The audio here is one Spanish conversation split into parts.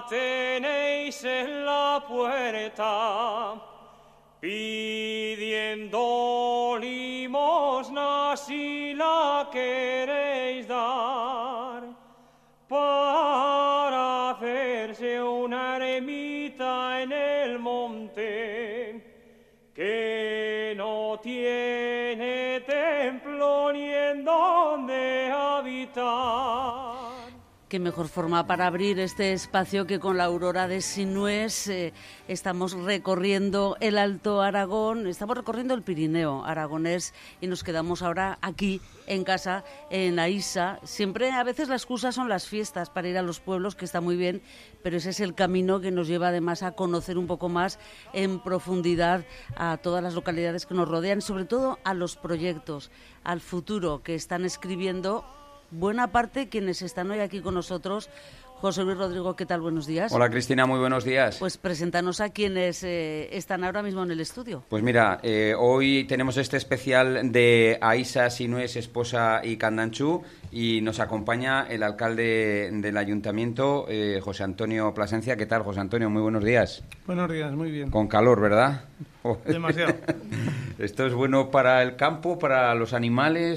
tenéis en la puerta, pidiendo limosna si la queréis dar, para hacerse una ermita en el monte, que no tiene templo ni en donde habitar. Qué mejor forma para abrir este espacio que con la Aurora de Sinués. Estamos recorriendo el Alto Aragón, estamos recorriendo el Pirineo aragonés y nos quedamos ahora aquí en casa, en Aisa. Siempre, a veces la excusa son las fiestas para ir a los pueblos, que está muy bien, pero ese es el camino que nos lleva además a conocer un poco más en profundidad a todas las localidades que nos rodean, sobre todo a los proyectos, al futuro que están escribiendo buena parte quienes están hoy aquí con nosotros. José Luis Rodrigo, ¿qué tal? Buenos días. Hola Cristina, muy buenos días. Pues preséntanos a quienes están ahora mismo en el estudio. Pues mira, hoy tenemos este especial de Aisa, Sinués, Esposa y Candanchú, y nos acompaña el alcalde del ayuntamiento, José Antonio Plasencia. ¿Qué tal, José Antonio? Muy buenos días. Buenos días, muy bien. Con calor, ¿verdad? Demasiado. ¿Esto es bueno para el campo, para los animales,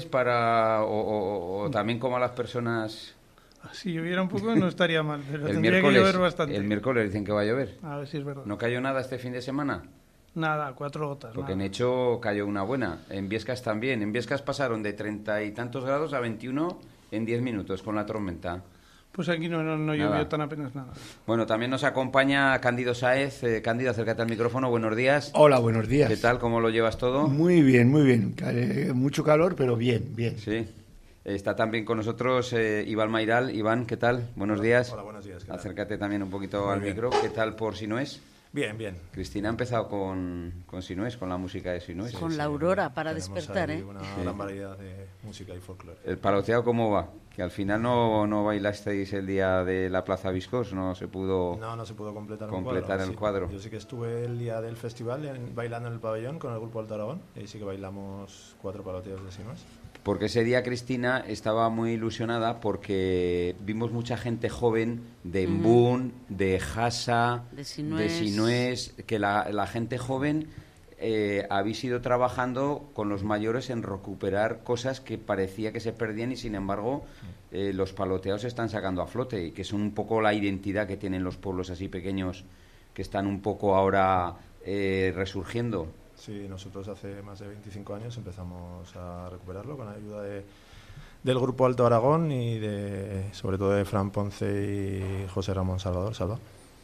o también como a las personas? Si lloviera un poco no estaría mal, pero El tendría que llover bastante. El miércoles dicen que va a llover. A ver si es verdad. ¿No cayó nada este fin de semana? Nada, 4 gotas. Porque nada. en Hecho cayó una buena. En Biescas también. En Biescas pasaron de 30 y tantos grados a 21 en 10 minutos con la tormenta. Pues aquí no llovió tan apenas nada. Bueno, también nos acompaña Cándido Sáez. Cándido, acércate al micrófono. Buenos días. Hola, buenos días. ¿Qué tal? ¿Cómo lo llevas todo? Muy bien, muy bien. Mucho calor, pero bien, bien. Sí. Está también con nosotros Iván Mairal. Iván, ¿qué tal? Buenos días. Hola, buenos días. Acércate también un poquito Muy al bien. micro. ¿Qué tal por Sinués? Bien, bien. Cristina ha empezado con Sinués, con la música de Sinués. Con la Aurora, para Tenemos despertar, ahí ¿eh? una gran variedad de música y folclore. ¿El paloteado cómo va? Que al final no bailasteis el día de la Plaza Viscos, no se pudo... No se pudo completar el cuadro. Yo sí que estuve el día del festival bailando en el pabellón con el Grupo Alto Aragón, y ahí sí que bailamos 4 paloteos de Sinués. Porque ese día Cristina estaba muy ilusionada porque vimos mucha gente joven de Embún, de Jasa, de Sinués. de Sinués, que la gente joven habéis ido trabajando con los mayores en recuperar cosas que parecía que se perdían y sin embargo los paloteados se están sacando a flote y que son un poco la identidad que tienen los pueblos así pequeños que están un poco ahora resurgiendo. Sí, nosotros hace más de 25 años empezamos a recuperarlo con la ayuda del Grupo Alto Aragón y sobre todo de Fran Ponce y José Ramón Salva.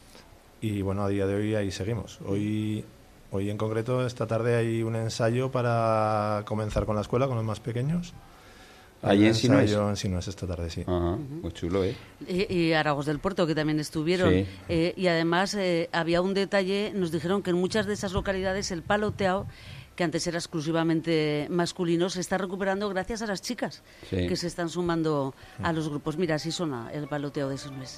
Y bueno, a día de hoy ahí seguimos. Hoy en concreto, esta tarde hay un ensayo para comenzar con la escuela, con los más pequeños. Ahí en Sinués. En Sinués esta tarde, sí. Ajá, pues chulo, ¿eh? Y Aragos del Puerto, que también estuvieron. Sí. Y además había un detalle, nos dijeron que en muchas de esas localidades el paloteado, que antes era exclusivamente masculino, se está recuperando gracias a las chicas que se están sumando a los grupos. Mira, así suena el paloteado de Sinués.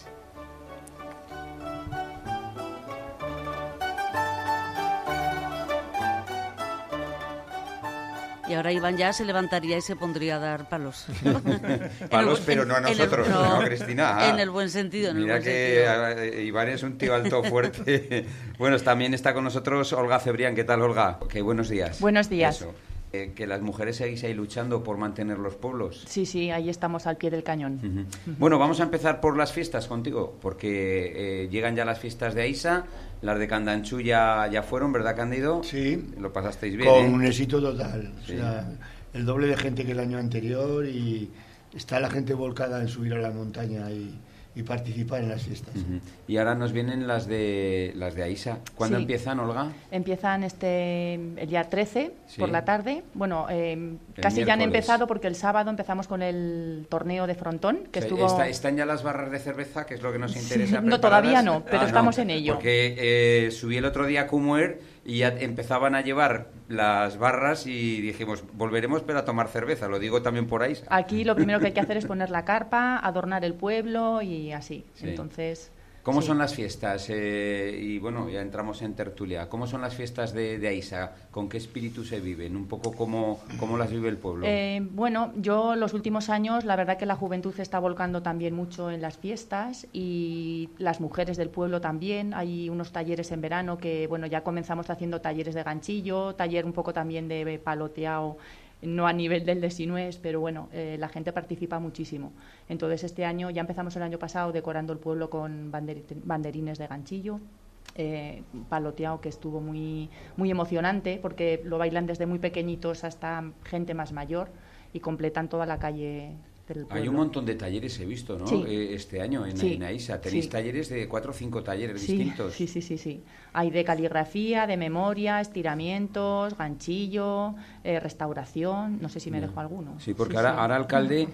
Y ahora Iván ya se levantaría y se pondría a dar palos. Palos, pero no a nosotros, no, Cristina. En el buen sentido. Mira que Iván es un tío alto, fuerte. Bueno, también está con nosotros Olga Cebrián. ¿Qué tal, Olga? Que buenos días. Buenos días. Eso. Que las mujeres seguís ahí luchando por mantener los pueblos. Sí, ahí estamos al pie del cañón. Bueno, vamos a empezar por las fiestas contigo, porque llegan ya las fiestas de Aisa, las de Candanchú ya fueron, ¿verdad, Cándido? Sí. Lo pasasteis bien, con un éxito total. Sí. O sea, el doble de gente que el año anterior y está la gente volcada en subir a la montaña y participar en las fiestas. Y ahora nos vienen las de Aisa. ¿Cuándo empiezan, Olga? Empiezan el día 13 por la tarde. Bueno, casi miércoles. ya han empezado porque el sábado empezamos con el torneo de frontón, que estuvo... ¿Están ya las barras de cerveza, que es lo que nos interesa? No, todavía no, pero estamos en ello. Porque subí el otro día a Cumuer y ya empezaban a llevar las barras y dijimos, volveremos pero a tomar cerveza, lo digo también por Aisa. Aquí lo primero que hay que hacer es poner la carpa, adornar el pueblo y así. Sí. Entonces... ¿Cómo Sí. son las fiestas? Y bueno, ya entramos en tertulia. ¿Cómo son las fiestas de Aisa? ¿Con qué espíritu se viven? Un poco cómo las vive el pueblo. Bueno, yo los últimos años, la verdad que la juventud se está volcando también mucho en las fiestas y las mujeres del pueblo también. Hay unos talleres en verano que, bueno, ya comenzamos haciendo talleres de ganchillo, taller un poco también de paloteado, no a nivel del de Sinués, pero bueno, la gente participa muchísimo. Entonces este año, ya empezamos el año pasado decorando el pueblo con banderines de ganchillo, paloteado, que estuvo muy, muy emocionante porque lo bailan desde muy pequeñitos hasta gente más mayor y completan toda la calle del pueblo. Hay un montón de talleres, he visto, ¿no? Sí. Este año en Aisa. Tenéis Sí. talleres de 4 o 5 talleres Sí, distintos. sí. Hay de caligrafía, de memoria, estiramientos, ganchillo, restauración. No sé si me dejo alguno. Sí, porque ahora alcalde,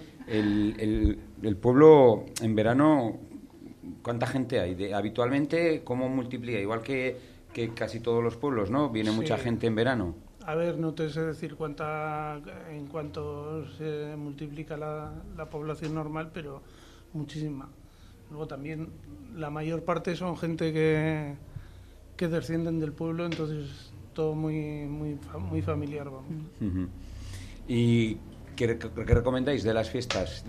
el pueblo en verano, ¿cuánta gente hay? Habitualmente, ¿cómo multiplica? Igual que casi todos los pueblos, ¿no? Viene Sí. mucha gente en verano. A ver, no te sé decir en cuánto se multiplica la población normal, pero muchísima. Luego también la mayor parte son gente que descienden del pueblo, entonces todo muy familiar, vamos. Ujú. ¿Y qué recomendáis de las fiestas?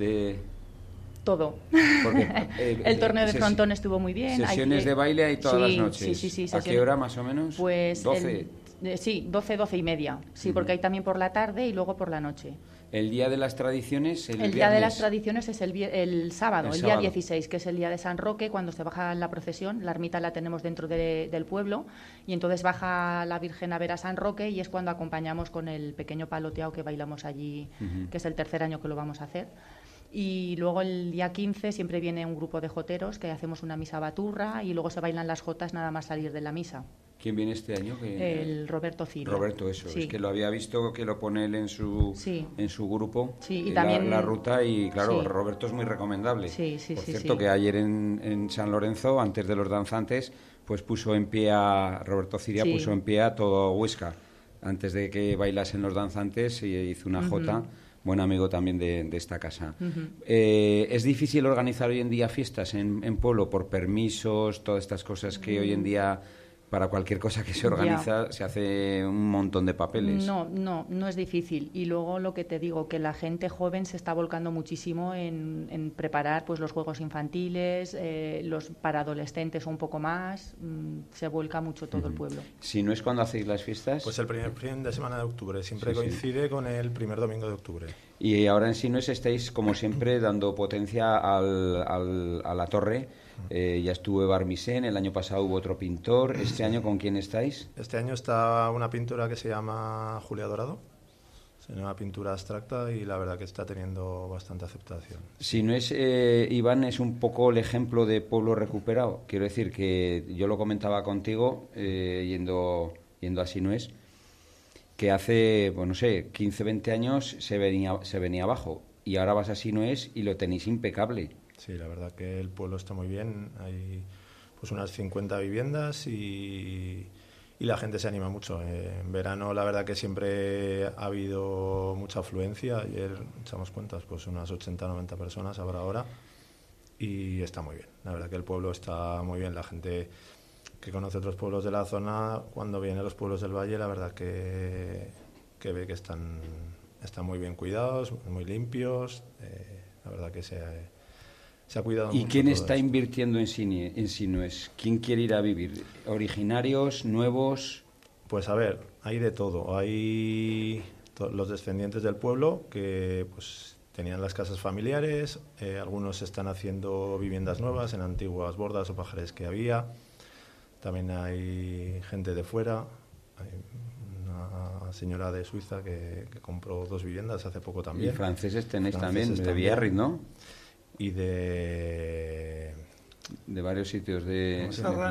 Todo. Porque, El torneo de frontón estuvo muy bien. Sesiones de baile hay todas las noches. Sí. ¿A qué hora más o menos? Pues 12. 12 y media. Sí, porque hay también por la tarde y luego por la noche. El Día de las Tradiciones, El Día de viernes. las Tradiciones es el sábado, el día sábado. 16, que es el día de San Roque, cuando se baja la procesión. La ermita la tenemos dentro del pueblo y entonces baja la Virgen a ver a San Roque y es cuando acompañamos con el pequeño paloteado que bailamos allí, que es el tercer año que lo vamos a hacer. Y luego el día 15 siempre viene un grupo de joteros que hacemos una misa baturra y luego se bailan las jotas nada más salir de la misa. ¿Quién viene este año? El Roberto Cirio. Roberto, eso. Sí. Es que lo había visto que lo pone él en su grupo, Sí, y también la ruta, y claro, sí. Roberto es muy recomendable. Sí, Por sí, cierto, sí. que ayer en San Lorenzo, antes de los danzantes, pues puso en pie a Roberto Ciria, Sí. puso en pie a todo Huesca. Antes de que bailasen los danzantes, y hizo una jota. Buen amigo también de esta casa. ¿Es difícil organizar hoy en día fiestas en pueblo por permisos, todas estas cosas que hoy en día, para cualquier cosa que se organiza, se hace un montón de papeles? No es difícil. Y luego lo que te digo, que la gente joven se está volcando muchísimo en preparar pues los juegos infantiles, los para adolescentes un poco más, se vuelca mucho todo el pueblo. Si no es cuando hacéis las fiestas... Pues el primer fin de semana de octubre, siempre Sí, sí. coincide con el primer domingo de octubre. Y ahora en Sinués estáis, como siempre, dando potencia a la torre. Ya estuvo Barmisén, el año pasado hubo otro pintor. ¿Este año con quién estáis? Este año está una pintora que se llama Julia Dorado. Es una pintura abstracta y la verdad que está teniendo bastante aceptación. Sinués, Iván, es un poco el ejemplo de pueblo recuperado. Quiero decir que yo lo comentaba contigo, yendo a Sinués, que hace, pues no sé, 15, 20 años se venía abajo. Y ahora vas a Sinués y lo tenéis impecable. Sí, la verdad que el pueblo está muy bien. Hay pues unas 50 viviendas y la gente se anima mucho. En verano la verdad que siempre ha habido mucha afluencia. Ayer echamos cuentas, pues unas 80 90 personas habrá ahora y está muy bien. La verdad que el pueblo está muy bien. La gente que conoce otros pueblos de la zona, cuando viene a los pueblos del valle, la verdad que ve que están muy bien cuidados, muy limpios. La verdad que se ha cuidado mucho. ¿Y quién todo está esto. invirtiendo en Sinués? ¿Quién quiere ir a vivir? ¿Originarios, nuevos? Pues a ver, hay de todo. Hay los descendientes del pueblo que pues tenían las casas familiares, algunos están haciendo viviendas nuevas en antiguas bordas o pajares que había. También hay gente de fuera. Hay una señora de Suiza que compró 2 viviendas hace poco también. Y franceses tenéis Franceses también, de también. Biarritz, ¿no? Y de varios sitios de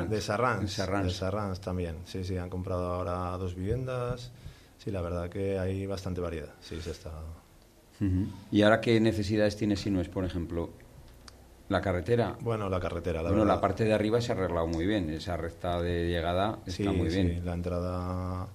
Sarrans también. Sí, han comprado ahora 2 viviendas. Sí, la verdad que hay bastante variedad. Sí, se está. ¿Y ahora qué necesidades tiene Sinués, por ejemplo? La carretera. Bueno, la carretera, la Bueno, verdad. la parte de arriba se ha arreglado muy bien. Esa recta de llegada está muy bien. Sí, la entrada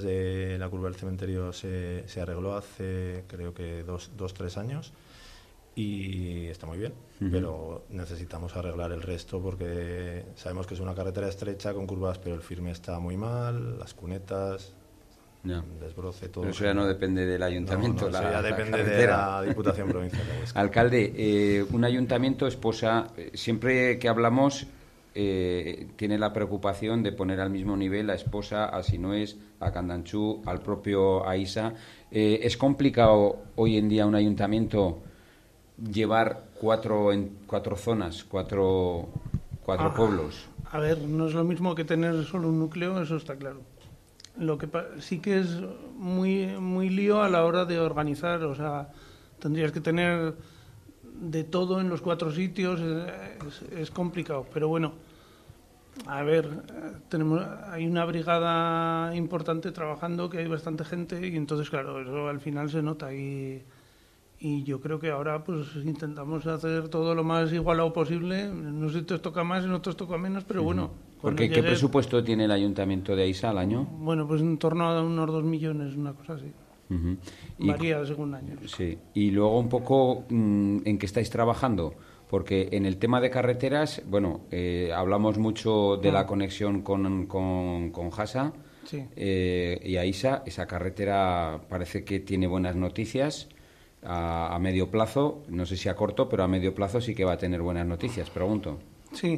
desde la curva del cementerio se arregló hace, creo que 2-3 años. y está muy bien, pero necesitamos arreglar el resto porque sabemos que es una carretera estrecha con curvas, pero el firme está muy mal, las cunetas, desbroce, todo. Pero eso ya no depende del ayuntamiento. Eso ya depende de la Diputación Provincial de Huesca. Alcalde, un ayuntamiento esposa, siempre que hablamos, tiene la preocupación de poner al mismo nivel a Esposa, a Sinués, a Candanchú, al propio Aisa. ¿Es complicado hoy en día un ayuntamiento llevar cuatro zonas, cuatro pueblos? A ver, no es lo mismo que tener solo un núcleo, eso está claro. Lo que sí que es muy lío a la hora de organizar, o sea, tendrías que tener de todo en los 4 sitios, es complicado, pero bueno, a ver, hay una brigada importante trabajando, que hay bastante gente y entonces claro, eso al final se nota y yo creo que ahora pues intentamos hacer todo lo más igualado posible. En unos sitios toca más, en otros toca menos, pero bueno. Porque ¿qué presupuesto tiene el ayuntamiento de Aisa al año? Bueno, pues en torno a unos 2 millones, una cosa así. Varía según años. Sí. Y luego un poco en qué estáis trabajando, porque en el tema de carreteras, bueno, hablamos mucho de la conexión con Jasa y Aisa. Esa carretera parece que tiene buenas noticias. A medio plazo, no sé si a corto, pero a medio plazo sí que va a tener buenas noticias, pregunto. Sí,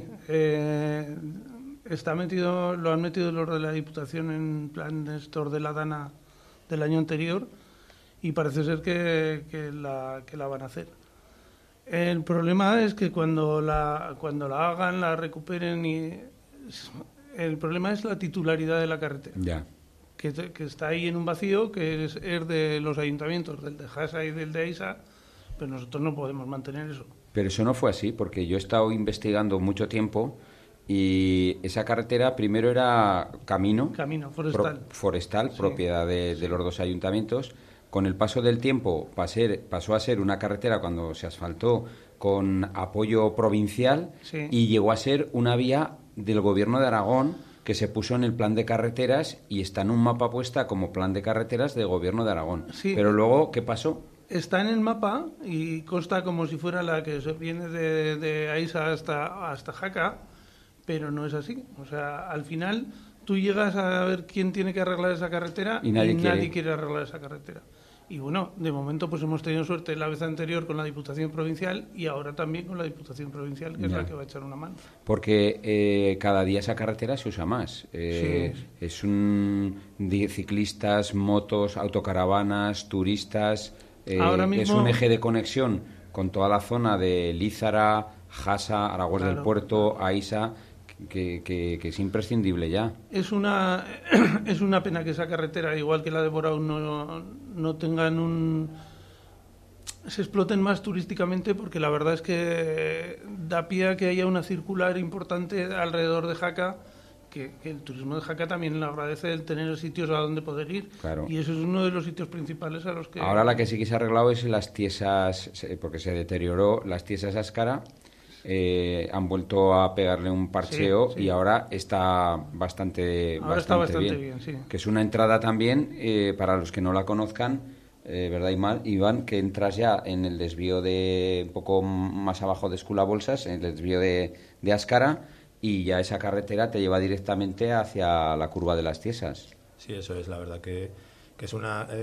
lo han metido los de la Diputación en plan de estos de la Dana del año anterior y parece ser que la van a hacer. El problema es que cuando la hagan, la recuperen el problema es la titularidad de la carretera. Ya. Que está ahí en un vacío, que es de los ayuntamientos, del de Jasa y del de Aisa, pero nosotros no podemos mantener eso. Pero eso no fue así, porque yo he estado investigando mucho tiempo y esa carretera primero era camino forestal, propiedad de los 2 ayuntamientos. Con el paso del tiempo pasó a ser una carretera cuando se asfaltó con apoyo provincial y llegó a ser una vía del Gobierno de Aragón que se puso en el plan de carreteras y está en un mapa puesta como plan de carreteras del Gobierno de Aragón. Sí. Pero luego, ¿qué pasó? Está en el mapa y consta como si fuera la que viene de Aisa hasta Jaca, pero no es así. O sea, al final tú llegas a ver quién tiene que arreglar esa carretera y nadie quiere arreglar esa carretera. Y bueno, de momento pues hemos tenido suerte la vez anterior con la Diputación Provincial y ahora también con la Diputación Provincial, que es la que va a echar una mano. Porque cada día esa carretera se usa más. Es de ciclistas, motos, autocaravanas, turistas. Ahora mismo, es un eje de conexión con toda la zona de Lízara, Jasa, Aragüés del Puerto, Aisa, que es imprescindible ya. Es una pena que esa carretera, igual que la de Borao, no tengan se exploten más turísticamente, porque la verdad es que da pie a que haya una circular importante alrededor de Jaca, que el turismo de Jaca también le agradece el tener sitios a donde poder ir. Claro. Y eso es uno de los sitios principales a los que... Ahora la que sí que se ha arreglado es las tiesas, porque se deterioró las tiesas Ascara. Han vuelto a pegarle un parcheo y ahora está bastante bien. Sí. Que es una entrada también, para los que no la conozcan, ¿verdad, Iván? Que entras ya en el desvío un poco más abajo de Escula Bolsas, en el desvío de Ascara, y ya esa carretera te lleva directamente hacia la curva de las Tiesas. Sí, eso es, la verdad que es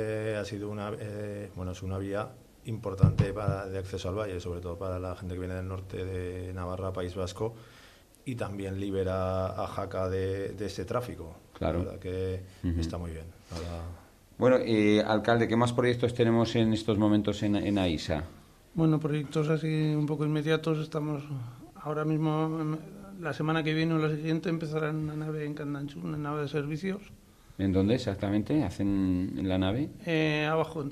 es una vía importante de acceso al valle, sobre todo para la gente que viene del norte de Navarra, País Vasco, y también libera a Jaca de ese tráfico. Claro. La verdad que está muy bien. Bueno, alcalde, ¿qué más proyectos tenemos en estos momentos en Aisa? Bueno, proyectos así un poco inmediatos. Estamos ahora mismo, la semana que viene o la siguiente, empezará una nave en Candanchú, una nave de servicios. ¿En dónde exactamente hacen en la nave? Abajo,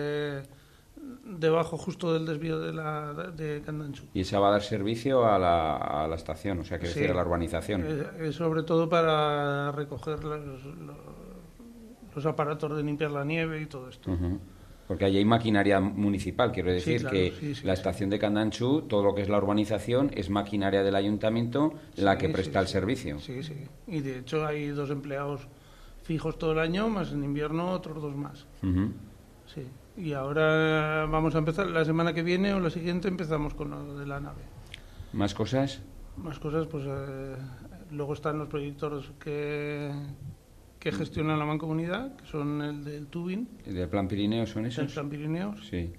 debajo justo del desvío de Candanchú. ¿Y esa va a dar servicio a la estación, o sea, que decir, a la urbanización? Sobre todo para recoger los aparatos de limpiar la nieve y todo esto. Porque allí hay maquinaria municipal, quiero decir, la estación de Candanchú, todo lo que es la urbanización, es maquinaria del ayuntamiento la que presta el servicio. Sí. Y de hecho hay 2 empleados fijos todo el año, más en invierno otros 2 más. Sí. Y ahora vamos a empezar, la semana que viene o la siguiente empezamos con lo de la nave. ¿Más cosas? Más cosas, pues luego están los proyectos que gestionan la Mancomunidad, que son el del tubing. ¿El del Plan Pirineo son esos? El Plan Pirineos. Sí.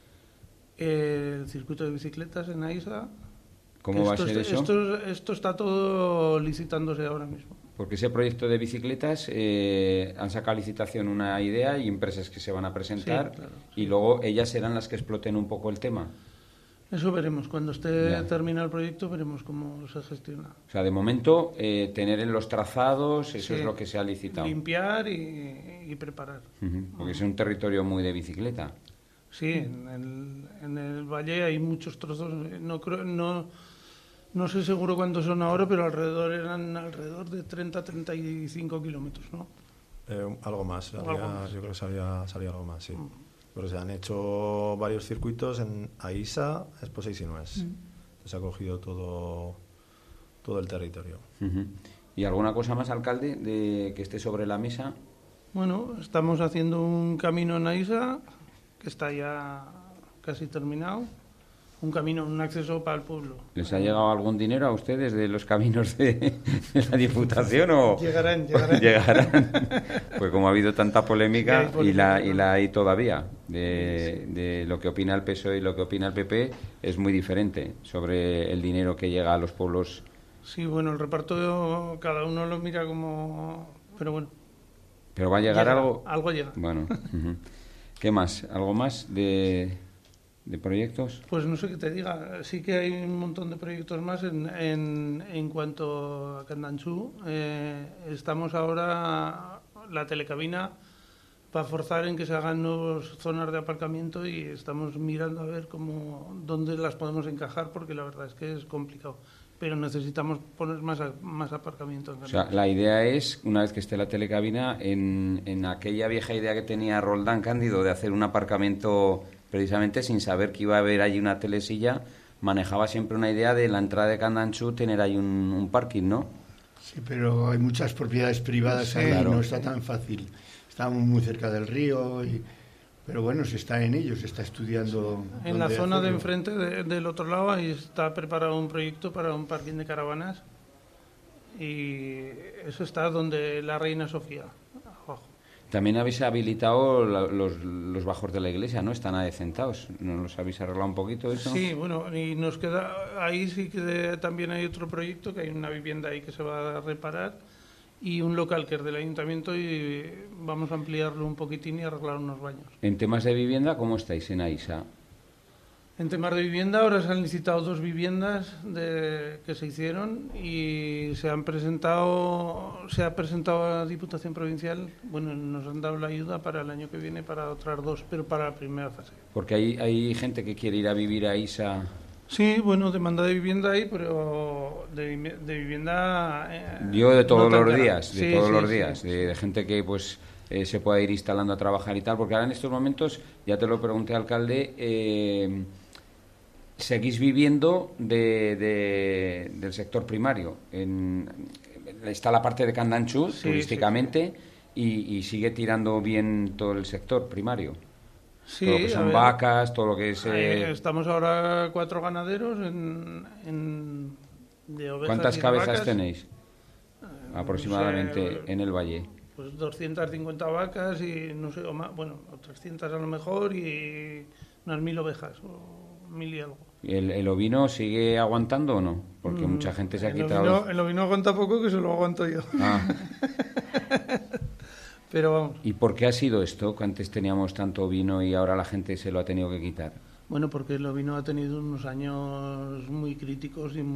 El circuito de bicicletas en AISA. ¿Cómo va a ser eso? Esto está todo licitándose ahora mismo. Porque ese proyecto de bicicletas han sacado a licitación una idea y empresas que se van a presentar, sí, claro, y luego ellas serán las que exploten un poco el tema. Eso veremos. Cuando esté terminado el proyecto veremos cómo se gestiona. O sea, de momento, tener en los trazados, eso es lo que se ha licitado. Limpiar y preparar. Porque es un territorio muy de bicicleta. Sí, en el valle hay muchos trozos. No sé seguro cuántos son ahora, pero eran alrededor de 30-35 kilómetros, ¿no? Algo más. Yo creo que salía algo más, sí. Pero se han hecho varios circuitos en AISA, Esposa y Sinués. Se ha cogido todo el territorio. ¿Y alguna cosa más, alcalde, que esté sobre la mesa? Bueno, estamos haciendo un camino en AISA que está ya casi terminado. Un acceso para el pueblo. ¿Les ha llegado algún dinero a ustedes de los caminos de la Diputación? ¿O? Llegarán. Pues como ha habido tanta polémica, y la hay todavía, de lo que opina el PSOE y lo que opina el PP, es muy diferente sobre el dinero que llega a los pueblos. Sí, bueno, el reparto cada uno lo mira como... Pero bueno. ¿Pero va a llegar algo? Algo llega. Bueno. ¿Qué más? ¿Algo más de proyectos? Pues no sé qué te diga. Sí que hay un montón de proyectos más en cuanto a Candanchú. Estamos ahora, la telecabina, para forzar en que se hagan nuevas zonas de aparcamiento, y estamos mirando a ver dónde las podemos encajar, porque la verdad es que es complicado. Pero necesitamos poner más aparcamiento en Candanchú. O sea, la idea es, una vez que esté la telecabina, en aquella vieja idea que tenía Roldán Cándido de hacer un aparcamiento precisamente sin saber que iba a haber allí una telesilla, manejaba siempre una idea de la entrada de Candanchú tener ahí un parking, ¿no? Sí, pero hay muchas propiedades privadas ahí, claro. No está tan fácil. Estamos muy cerca del río, pero bueno, se está en ello, se está estudiando. En la zona de enfrente, del otro lado, ahí está preparado un proyecto para un parking de caravanas, y eso está donde la Reina Sofía, abajo. También habéis habilitado los bajos de la iglesia, ¿no? Están adecentados. ¿No los habéis arreglado un poquito eso? Sí, bueno, y nos queda... Ahí sí que también hay otro proyecto, que hay una vivienda ahí que se va a reparar, y un local que es del ayuntamiento, y vamos a ampliarlo un poquitín y arreglar unos baños. En temas de vivienda, ¿cómo estáis en AISA? En temas de vivienda, ahora se han licitado 2 viviendas que se hicieron, y se ha presentado a Diputación Provincial. Bueno, nos han dado la ayuda para el año que viene para otras 2, pero para la primera fase. Porque hay gente que quiere ir a vivir a AISA. Sí, bueno, demanda de vivienda hay, pero de vivienda... Yo de todos no los tan días, cara. de Sí, todos sí, los sí, días, sí. de gente que pues se pueda ir instalando a trabajar y tal, porque ahora en estos momentos, ya te lo pregunté, alcalde, seguís viviendo del sector primario. Está la parte de Candanchú, turísticamente, sí. Y sigue tirando bien todo el sector primario. Sí, todo lo que son vacas, todo lo que es... Estamos ahora 4 ganaderos de ovejas. ¿Cuántas y cabezas vacas tenéis aproximadamente no sé, en el valle? Pues 250 vacas y no sé, o más, bueno, 300 a lo mejor, y unas 1000 ovejas, o 1000 y algo. ¿El ovino sigue aguantando o no? Porque mucha gente se ha quitado... El ovino aguanta poco, que se lo aguanto yo. Ah. Pero vamos. ¿Y por qué ha sido esto? Que antes teníamos tanto ovino y ahora la gente se lo ha tenido que quitar. Bueno, porque el ovino ha tenido unos años muy críticos y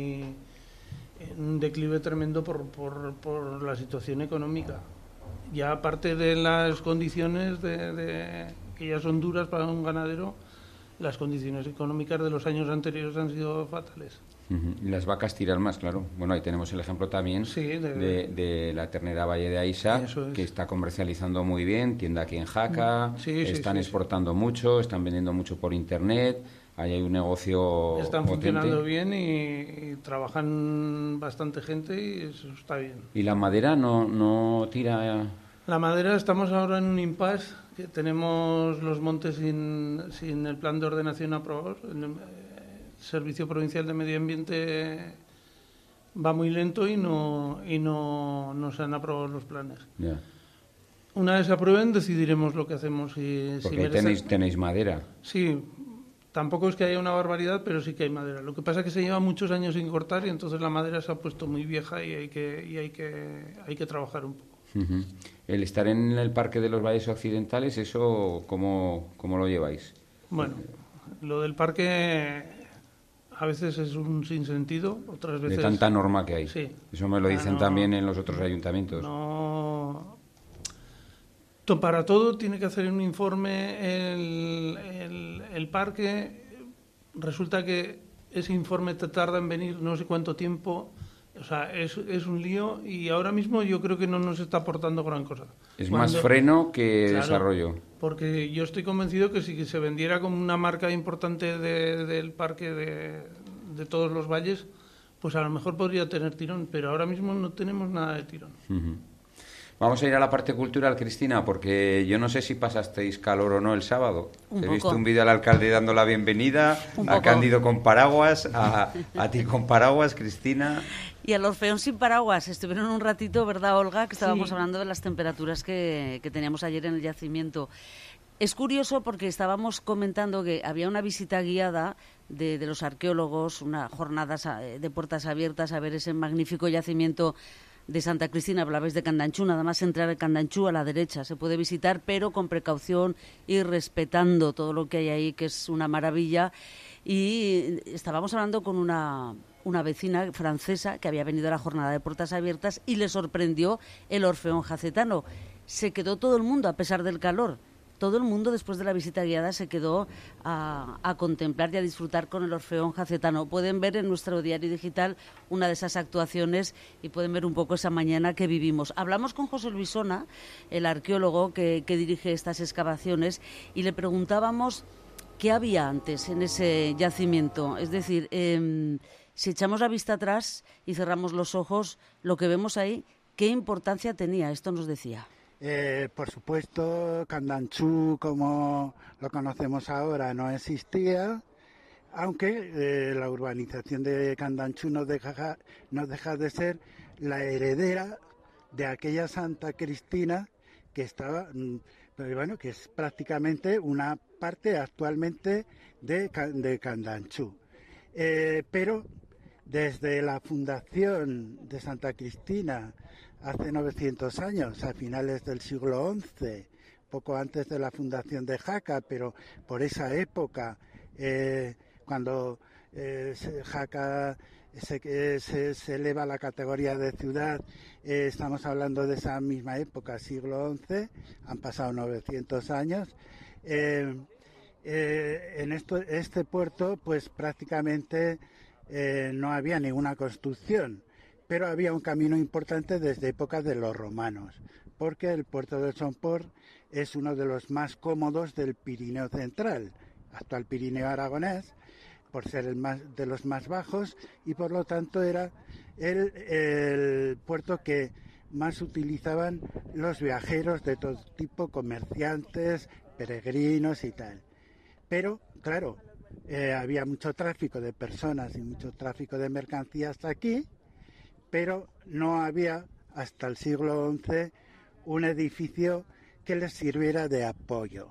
un declive tremendo por la situación económica. Ya aparte de las condiciones que ya son duras para un ganadero, las condiciones económicas de los años anteriores han sido fatales. Y las vacas tiran más, claro. Bueno, ahí tenemos el ejemplo también de la ternera Valle de Aisa, que está comercializando muy bien, tienda aquí en Jaca, están exportando mucho, están vendiendo mucho por internet, ahí hay un negocio Están potente. Funcionando bien y trabajan bastante gente, y eso está bien. ¿Y la madera no tira La madera, estamos ahora en un impasse, que tenemos los montes sin el plan de ordenación aprobado. El Servicio Provincial de Medio Ambiente va muy lento y no se han aprobado los planes. Ya. Una vez se aprueben, decidiremos lo que hacemos. Porque tenéis madera. Sí, tampoco es que haya una barbaridad, pero sí que hay madera. Lo que pasa es que se lleva muchos años sin cortar y entonces la madera se ha puesto muy vieja y hay que trabajar un poco. Uh-huh. El estar en el Parque de los Valles Occidentales, ¿eso cómo lo lleváis? Bueno, lo del parque a veces es un sinsentido, otras veces... De tanta norma que hay. Sí. Eso me lo dicen también en los otros ayuntamientos. No... Para todo tiene que hacer un informe el parque. Resulta que ese informe te tarda en venir no sé cuánto tiempo. O sea, es un lío y ahora mismo yo creo que no nos está aportando gran cosa. Es más freno que desarrollo. Porque yo estoy convencido que si se vendiera como una marca importante del parque de todos los valles, pues a lo mejor podría tener tirón, pero ahora mismo no tenemos nada de tirón. Uh-huh. Vamos a ir a la parte cultural, Cristina, porque yo no sé si pasasteis calor o no el sábado. He visto un vídeo al alcalde dando la bienvenida, a Cándido con paraguas, a ti con paraguas, Cristina. Y al Orfeón sin paraguas. Estuvieron un ratito, ¿verdad, Olga? Que estábamos hablando de las temperaturas que teníamos ayer en el yacimiento. Es curioso porque estábamos comentando que había una visita guiada de los arqueólogos, una jornada de puertas abiertas a ver ese magnífico yacimiento de Santa Cristina. Hablabais de Candanchú, nada más entrar en Candanchú a la derecha se puede visitar, pero con precaución y respetando todo lo que hay ahí, que es una maravilla. Y estábamos hablando con una vecina francesa que había venido a la jornada de puertas abiertas y le sorprendió el Orfeón jacetano. Se quedó todo el mundo, a pesar del calor. Todo el mundo, después de la visita guiada, se quedó a contemplar y a disfrutar con el Orfeón jacetano. Pueden ver en nuestro diario digital una de esas actuaciones y pueden ver un poco esa mañana que vivimos. Hablamos con José Luis Sona, el arqueólogo que dirige estas excavaciones, y le preguntábamos qué había antes en ese yacimiento. Es decir, si echamos la vista atrás y cerramos los ojos, lo que vemos ahí, ¿qué importancia tenía? Esto nos decía. Por supuesto, Candanchú, como lo conocemos ahora, no existía, aunque la urbanización de Candanchú no deja de ser la heredera de aquella Santa Cristina que estaba, bueno, que es prácticamente una parte actualmente de Candanchú. Pero desde la fundación de Santa Cristina, hace 900 años, a finales del siglo XI, poco antes de la fundación de Jaca, pero por esa época, cuando Jaca se eleva a la categoría de ciudad, estamos hablando de esa misma época, siglo XI, han pasado 900 años. En este puerto, pues prácticamente no había ninguna construcción, pero había un camino importante desde épocas de los romanos, porque el puerto de Somport es uno de los más cómodos del Pirineo central, actual Pirineo aragonés, por ser de los más bajos, y por lo tanto era el puerto que más utilizaban los viajeros de todo tipo, comerciantes, peregrinos y tal. Pero, claro, había mucho tráfico de personas y mucho tráfico de mercancías aquí, pero no había hasta el siglo XI un edificio que les sirviera de apoyo.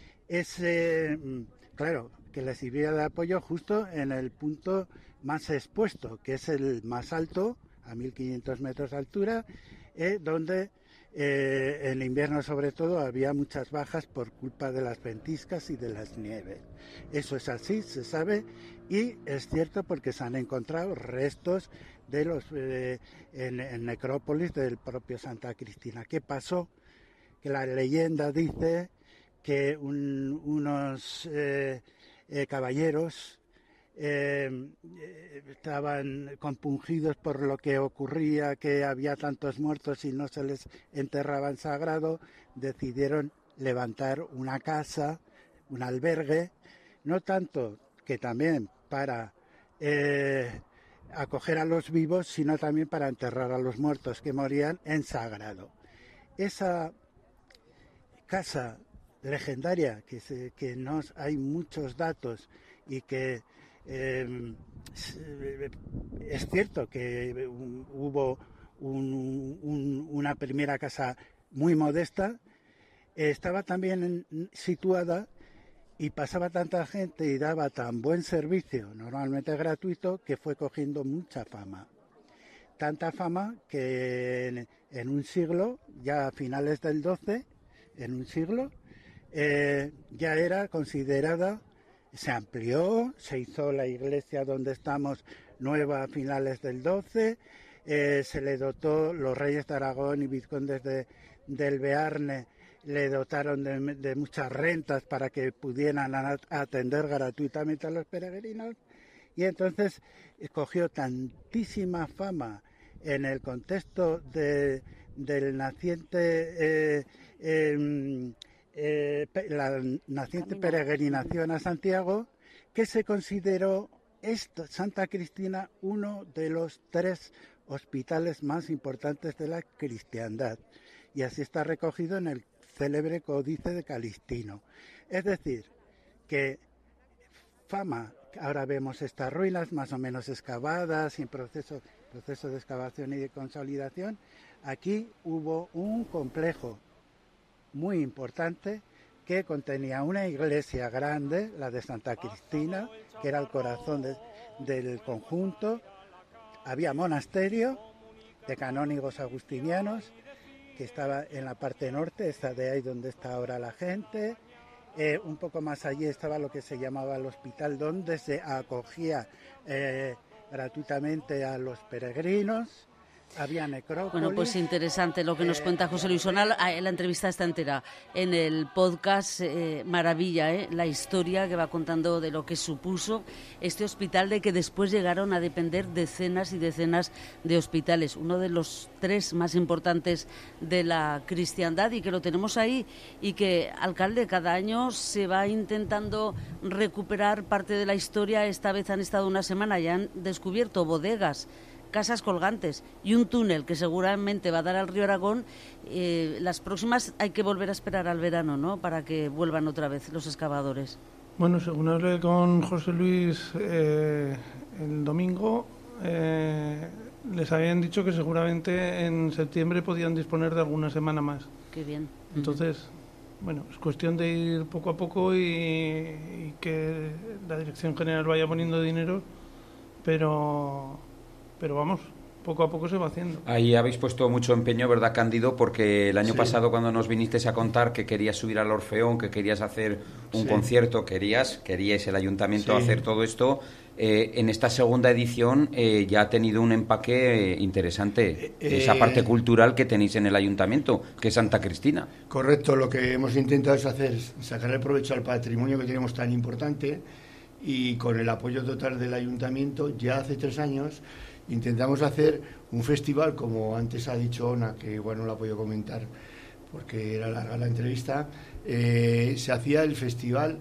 Claro, que les sirviera de apoyo justo en el punto más expuesto, que es el más alto, a 1.500 metros de altura, donde en invierno sobre todo había muchas bajas por culpa de las ventiscas y de las nieves. Eso es así, se sabe, y es cierto porque se han encontrado restos de en necrópolis del propio Santa Cristina. ¿Qué pasó? Que la leyenda dice que unos caballeros estaban compungidos por lo que ocurría, que había tantos muertos y no se les enterraba en sagrado, decidieron levantar una casa, un albergue, no tanto que también para acoger a los vivos, sino también para enterrar a los muertos que morían en sagrado. Esa casa legendaria, que no hay muchos datos y que es cierto que hubo una primera casa muy modesta, estaba también situada y pasaba tanta gente y daba tan buen servicio, normalmente gratuito, que fue cogiendo mucha fama. Tanta fama que en un siglo, ya a finales del XII, en un siglo, ya era considerada, se amplió, se hizo la iglesia donde estamos nueva a finales del XII, se le dotó, los reyes de Aragón y vizcondes del Bearne le dotaron de muchas rentas para que pudieran atender gratuitamente a los peregrinos, y entonces cogió tantísima fama en el contexto del naciente la naciente peregrinación a Santiago, que se consideró Santa Cristina uno de los 3 hospitales más importantes de la cristiandad, y así está recogido en el célebre Códice de Calistino. Es decir, que fama, ahora vemos estas ruinas más o menos excavadas y en proceso de excavación y de consolidación. Aquí hubo un complejo muy importante que contenía una iglesia grande, la de Santa Cristina, que era el corazón del conjunto. Había monasterio de canónigos agustinianos, que estaba en la parte norte, está de ahí donde está ahora la gente. Un poco más allí estaba lo que se llamaba el hospital, donde se acogía gratuitamente a los peregrinos. Había necrópolis. Bueno, pues interesante lo que nos cuenta José Luis Onal. La entrevista está entera en el podcast. Maravilla, la historia que va contando de lo que supuso este hospital, de que después llegaron a depender decenas y decenas de hospitales, uno de los 3 más importantes de la cristiandad, y que lo tenemos ahí, y que, alcalde, cada año se va intentando recuperar parte de la historia. Esta vez han estado una semana y han descubierto bodegas, casas colgantes y un túnel que seguramente va a dar al río Aragón. Las próximas hay que volver a esperar al verano, ¿no?, para que vuelvan otra vez los excavadores. Bueno, según hablé con José Luis el domingo, les habían dicho que seguramente en septiembre podían disponer de alguna semana más. Qué bien. Entonces, bueno, es cuestión de ir poco a poco y que la Dirección General vaya poniendo dinero, pero vamos, poco a poco se va haciendo. Ahí habéis puesto mucho empeño, ¿verdad, Cándido? Porque el año pasado, cuando nos vinisteis a contar que querías subir al Orfeón, que querías hacer un concierto, queríais el ayuntamiento hacer todo esto, en esta segunda edición ya ha tenido un empaque interesante, esa parte cultural que tenéis en el ayuntamiento, que es Santa Cristina. Correcto, lo que hemos intentado es sacarle provecho al patrimonio que tenemos tan importante, y con el apoyo total del ayuntamiento, ya hace 3 años intentamos hacer un festival, como antes ha dicho Ona, que igual no la he podido comentar porque era larga la entrevista. Se hacía el festival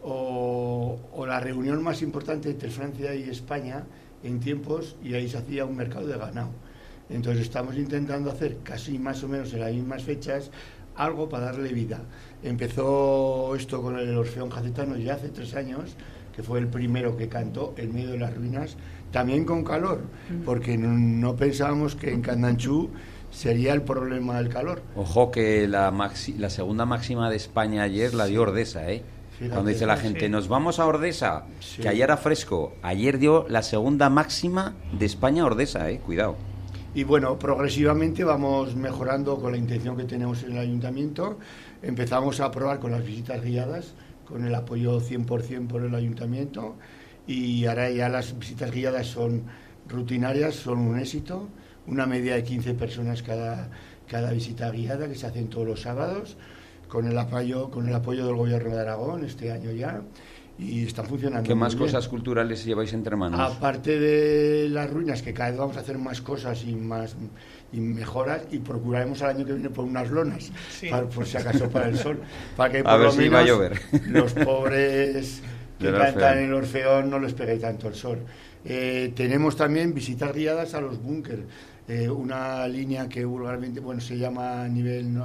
o la reunión más importante entre Francia y España en tiempos, y ahí se hacía un mercado de ganado. Entonces estamos intentando hacer casi más o menos en las mismas fechas algo para darle vida. Empezó esto con el Orfeón Jacetano ya hace 3 años, que fue el primero que cantó en medio de las ruinas, también con calor, porque no pensábamos que en Candanchú sería el problema del calor. Ojo que la segunda máxima de España ayer la dio Ordesa, Fíjate, cuando dice la gente, nos vamos a Ordesa, que ayer era fresco. Ayer dio la segunda máxima de España Ordesa, cuidado. Y bueno, progresivamente vamos mejorando con la intención que tenemos en el ayuntamiento. Empezamos a probar con las visitas guiadas, con el apoyo 100% por el ayuntamiento, y ahora ya las visitas guiadas son rutinarias, son un éxito, una media de 15 personas cada visita guiada, que se hacen todos los sábados, con el apoyo del Gobierno de Aragón este año ya, y están funcionando. ¿Qué más cosas culturales lleváis entre manos? Aparte de las ruinas, que cada vez vamos a hacer más cosas y mejoras, y procuraremos al año que viene por unas lonas, por si acaso para el sol, para que por lo menos va a llover. Los pobres que cantan en el Orfeón no les pegue tanto el sol. Tenemos también visitas guiadas a los búnker, una línea que vulgarmente se llama a nivel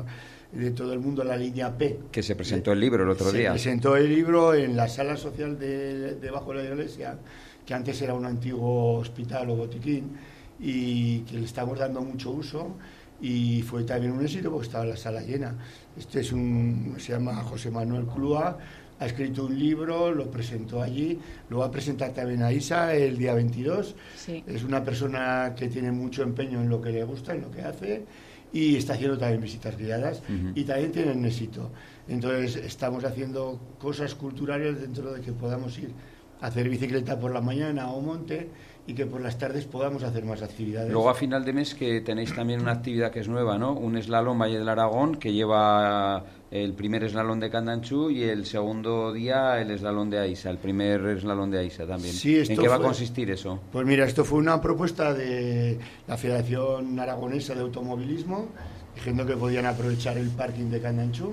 de todo el mundo, la línea P. Que se presentó el libro el otro día. Se presentó el libro en la sala social debajo de la iglesia, que antes era un antiguo hospital o botiquín, y que le estamos dando mucho uso, y fue también un éxito porque estaba la sala llena. Se llama José Manuel Clua, ha escrito un libro, lo presentó allí, lo va a presentar también a Isa el día 22. Sí. Es una persona que tiene mucho empeño en lo que le gusta, en lo que hace, y está haciendo también visitas guiadas, y también tienen éxito. Entonces estamos haciendo cosas culturales dentro de que podamos ir a hacer bicicleta por la mañana o monte, y que por las tardes podamos hacer más actividades. Luego a final de mes que tenéis también una actividad que es nueva, ¿no? Un slalom Valle del Aragón, que lleva el primer slalom de Candanchú y el segundo día el slalom de Aisa, el primer slalom de Aisa también. Sí, ¿En qué va a consistir eso? Pues mira, esto fue una propuesta de la Federación Aragonesa de Automovilismo, diciendo que podían aprovechar el parking de Candanchú.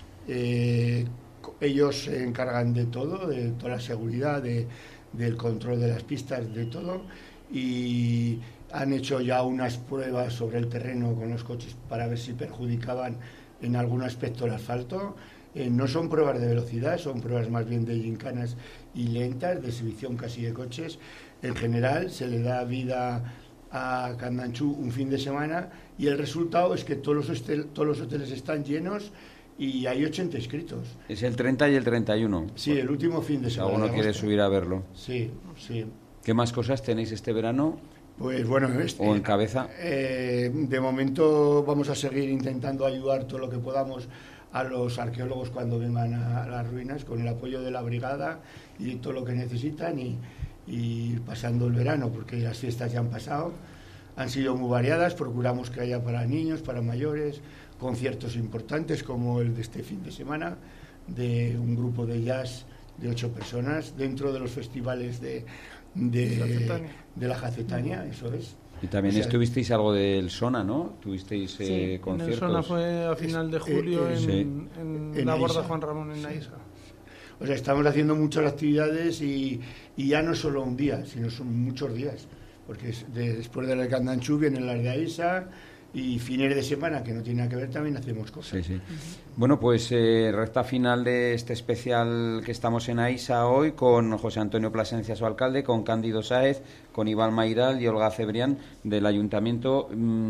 Ellos se encargan de todo, de toda la seguridad, del control de las pistas, de todo, y han hecho ya unas pruebas sobre el terreno con los coches para ver si perjudicaban en algún aspecto el asfalto. No son pruebas de velocidad, son pruebas más bien de gincanas y lentas, de exhibición casi de coches. En general se le da vida a Candanchú un fin de semana, y el resultado es que todos los hoteles están llenos y hay 80 inscritos. Es el 30 y el 31. Sí, el último fin de semana. Si alguno quiere subir a verlo. Sí, sí. ¿Qué más cosas tenéis este verano? Pues bueno, ¿O en cabeza? De momento vamos a seguir intentando ayudar todo lo que podamos a los arqueólogos cuando vengan a las ruinas, con el apoyo de la brigada y todo lo que necesitan, y ir pasando el verano, porque las fiestas ya han pasado. Han sido muy variadas, procuramos que haya para niños, para mayores, conciertos importantes como el de este fin de semana, de un grupo de jazz de 8 personas dentro de los festivales de la Jacetania, eso es. Y también estuvisteis algo del Sona, ¿no? Tuvisteis conciertos. En el Sona fue a final de julio en la Borda Juan Ramón, en Aisa. O sea, estamos haciendo muchas actividades, y ya no solo un día, sino son muchos días, porque después de la Candanchú vienen las de Aisa, y fines de semana, que no tiene nada que ver, también hacemos cosas. Sí, sí. Bueno, pues recta final de este especial que estamos en Aisa hoy, con José Antonio Plasencia, su alcalde, con Cándido Sáez, con Iván Mairal y Olga Cebrián del Ayuntamiento.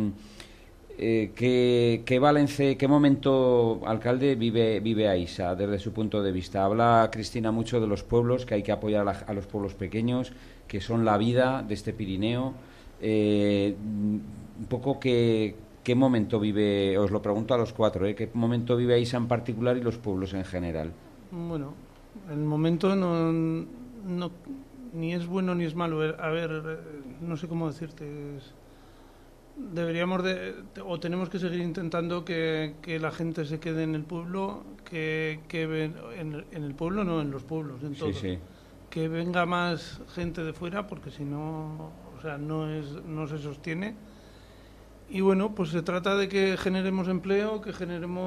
¿Qué balance, qué momento, alcalde, vive Aisa desde su punto de vista? Habla Cristina mucho de los pueblos, que hay que apoyar a los pueblos pequeños, que son la vida de este Pirineo. Un poco qué momento vive, os lo pregunto a los 4, qué momento vive Aisa en particular y los pueblos en general. Bueno, el momento no ni es bueno ni es malo. A ver, no sé cómo decirte. Deberíamos o tenemos que seguir intentando que la gente se quede en el pueblo, en el pueblo, no en los pueblos, en todos. Sí, sí. Que venga más gente de fuera, porque si no, o sea, no se sostiene. Y bueno, pues se trata de que generemos empleo, que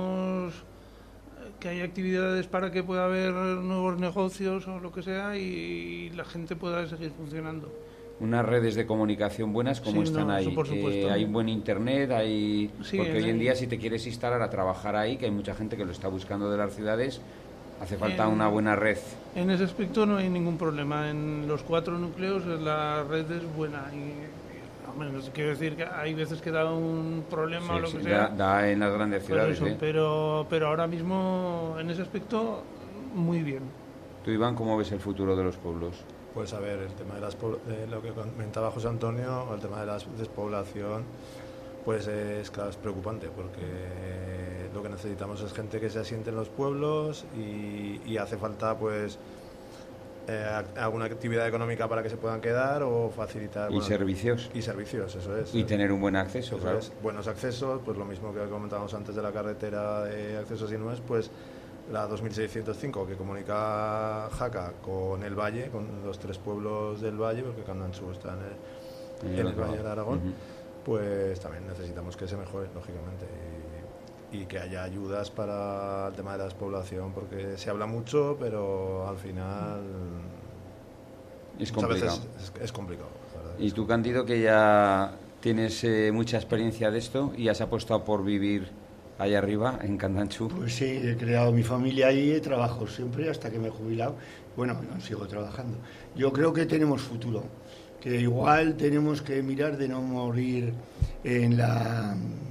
haya actividades para que pueda haber nuevos negocios o lo que sea, y la gente pueda seguir funcionando. Unas redes de comunicación buenas como están ahí. Por supuesto. Hay buen internet, Sí, porque hoy en día si te quieres instalar a trabajar ahí, que hay mucha gente que lo está buscando de las ciudades, hace falta una buena red. En ese aspecto no hay ningún problema. En los 4 núcleos la red es buena. Quiero decir que hay veces que da un problema o lo que sea. Da en las grandes ciudades. Pero ahora mismo, en ese aspecto, muy bien. ¿Tú, Iván, cómo ves el futuro de los pueblos? Pues a ver, el tema de lo que comentaba José Antonio, el tema de la despoblación, pues es preocupante, porque lo que necesitamos es gente que se asiente en los pueblos, y hace falta pues alguna actividad económica para que se puedan quedar, o facilitar... Y servicios. Y servicios, eso es. Y tener un buen acceso, claro. Buenos accesos, pues lo mismo que comentábamos antes de la carretera de acceso sin nuez, pues la 2605 que comunica Jaca con el Valle, con los 3 pueblos del Valle, porque Candanchú está en el Valle de Aragón, pues también necesitamos que se mejore, lógicamente, y que haya ayudas para el tema de la despoblación, porque se habla mucho, pero al final es complicado. A veces es complicado. Y tú, Cándido, que ya tienes mucha experiencia de esto y has apostado por vivir allá arriba, en Candanchú? Pues sí, he creado mi familia ahí, he trabajado siempre hasta que me he jubilado. Bueno, no, sigo trabajando. Yo creo que tenemos futuro, que igual tenemos que mirar de no morir en la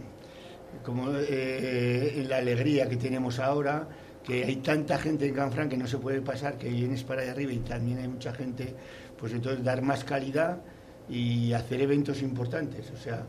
alegría que tenemos ahora, que hay tanta gente en Canfranc que no se puede pasar, que vienes para allá arriba y también hay mucha gente, pues entonces dar más calidad y hacer eventos importantes, o sea,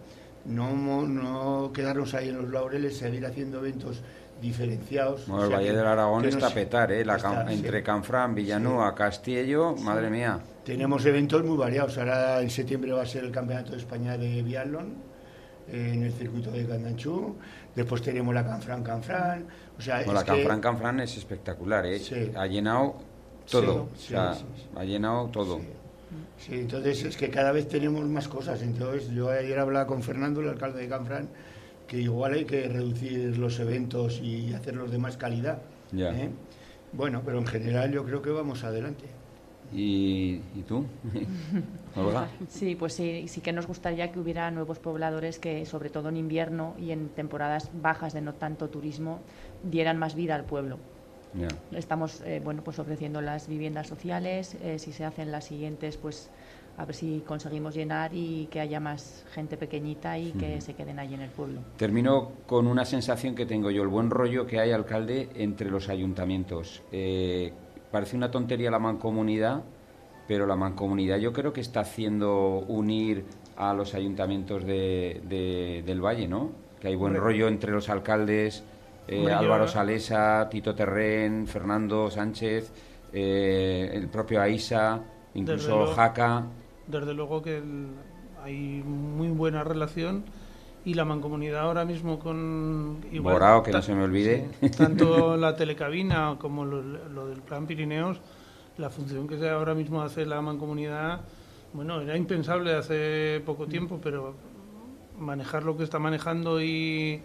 no quedarnos ahí en los laureles, seguir haciendo eventos diferenciados. Bueno, el Valle del Aragón está a petar, entre Canfranc, Villanueva, Castillo, madre mía. Tenemos eventos muy variados. Ahora en septiembre va a ser el Campeonato de España de Biatlón en el circuito de Candanchú. Después tenemos la Canfranc. O sea, la Canfranc es espectacular, ¿eh? Sí. Ha llenado todo. Ha llenado todo. Sí, entonces es que cada vez tenemos más cosas. Entonces yo ayer hablaba con Fernando, el alcalde de Canfranc, que igual hay que reducir los eventos y hacerlos de más calidad. Ya. Bueno, pero en general yo creo que vamos adelante. ¿Y tú, Olga? Sí, pues sí que nos gustaría que hubiera nuevos pobladores que, sobre todo en invierno y en temporadas bajas de no tanto turismo, dieran más vida al pueblo. Yeah. Estamos pues ofreciendo las viviendas sociales, si se hacen las siguientes, pues a ver si conseguimos llenar y que haya más gente pequeñita y que se queden allí en el pueblo. Termino con una sensación que tengo yo, el buen rollo que hay, alcalde, entre los ayuntamientos. Parece una tontería la mancomunidad, pero la mancomunidad yo creo que está haciendo unir a los ayuntamientos del Valle, ¿no? Que hay buen rollo entre los alcaldes, Álvaro Salesa, Tito Terrén, Fernando Sánchez, el propio Aisa, incluso Jaca. Desde luego que hay muy buena relación y la mancomunidad ahora mismo con... Borao, que no se me olvide. Sí, tanto la telecabina como lo del Plan Pirineos, la función que ahora mismo hace la mancomunidad, bueno, era impensable hace poco tiempo, pero manejar lo que está manejando y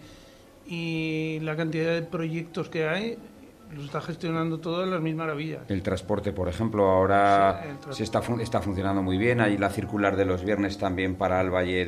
la cantidad de proyectos que hay, lo está gestionando todo en las mismas maravillas. El transporte, por ejemplo, ahora sí, está funcionando muy bien. Hay la circular de los viernes también para el Valle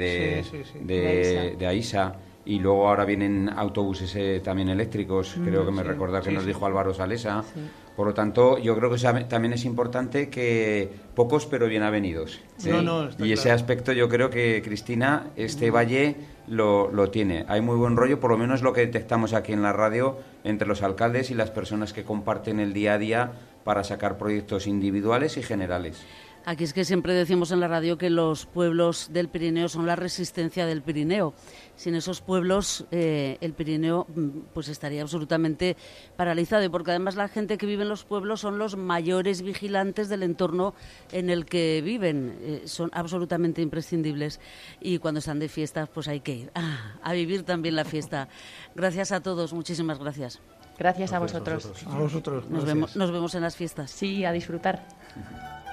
de Aisa. Y luego ahora vienen autobuses también eléctricos, creo que me recordar que nos dijo Álvaro Salesa. Sí. Por lo tanto, yo creo que también es importante que pocos pero bien avenidos. Sí. Y ese aspecto yo creo que, Cristina, este valle lo tiene. Hay muy buen rollo, por lo menos lo que detectamos aquí en la radio, entre los alcaldes y las personas que comparten el día a día para sacar proyectos individuales y generales. Aquí es que siempre decimos en la radio que los pueblos del Pirineo son la resistencia del Pirineo. Sin esos pueblos el Pirineo pues estaría absolutamente paralizado, y porque además la gente que vive en los pueblos son los mayores vigilantes del entorno en el que viven. Son absolutamente imprescindibles, y cuando están de fiestas pues hay que ir a vivir también la fiesta. Gracias a todos, muchísimas gracias. Gracias a vosotros. A vosotros. Nos vemos en las fiestas. Sí, a disfrutar.